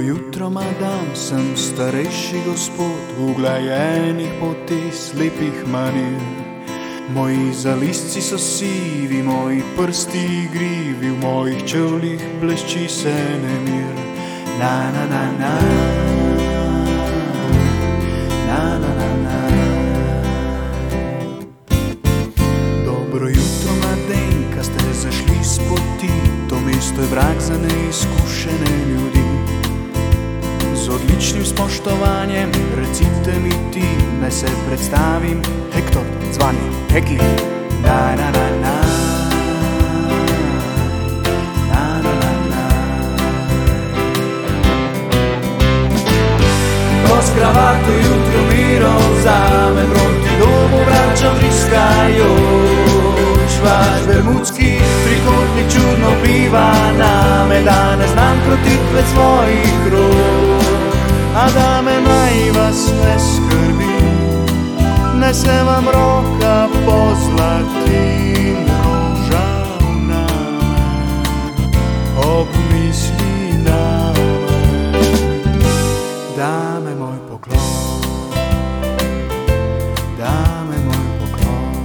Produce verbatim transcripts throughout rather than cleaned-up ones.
jutro, madam, sem starejši gospod, uglajenih poti, slepih manir. Moji zalisci so sivi, moji prsti igrivi, v mojih čevljih blešči se nemir. Na, na, na, na, na, na, na, na. Dobro jutro, mladenka, ste zašli s poti, to mesto je vrag za neizkušene ljudi. Z odličnim spoštovanjem recite mi ti, naj se predstavim, Hektor, zvani Heki. Na, na, na, na, na, na, na, na. Ko s kravato jutro miro vzamem, proti domu vračam vriskajoč. Vaš bermudski trikotnik čudno pliva name, da ne znam krotitve svojih rok. A da me naj vas ne skrbi, naj se vam roka pozlati in rožav name, ob misli name. Dame moj poklon, dame moj poklon.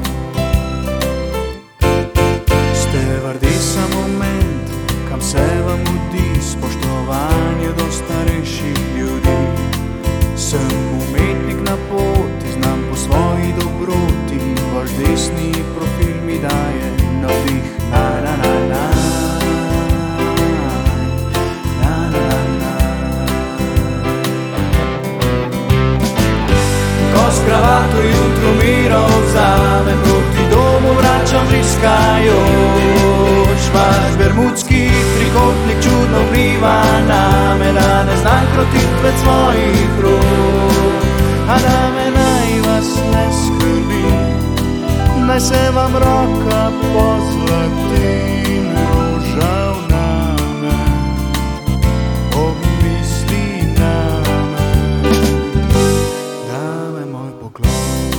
Ste vrdesa moment, kam se vam mudi spoštovanje do starejših ljudi. Sem umetnik na poti, znam po svoji dobroti, vaš desni profil mi daje navdih. Na, na, na, na, na, na, na, na. Ko s kravato jutro miro vzamem, proti domu vračam vriskajoč. Vaš bermudski trikotnik čudno vpliva name, da ne znam krotitve svojih rok. A da me naj vas ne skrbi, naj se vam roka pozlati in rožav name, ob misli name. Dame moj poklon,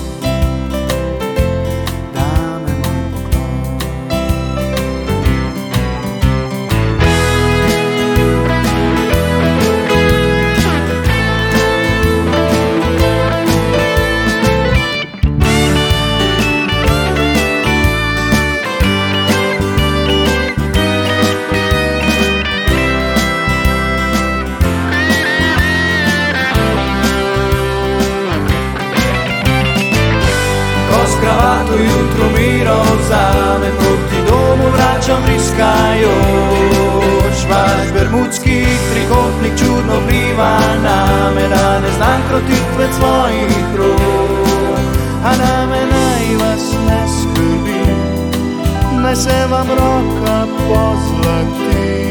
dame moj poklon. Kravato jutro miro vzamem, proti domu vračam vriskajoč. Vaš bermudski trikotnik čudno vpliva name, da ne znam krotitve svojih rok. A da me naj vas ne skrbi, naj se vam roka pozlati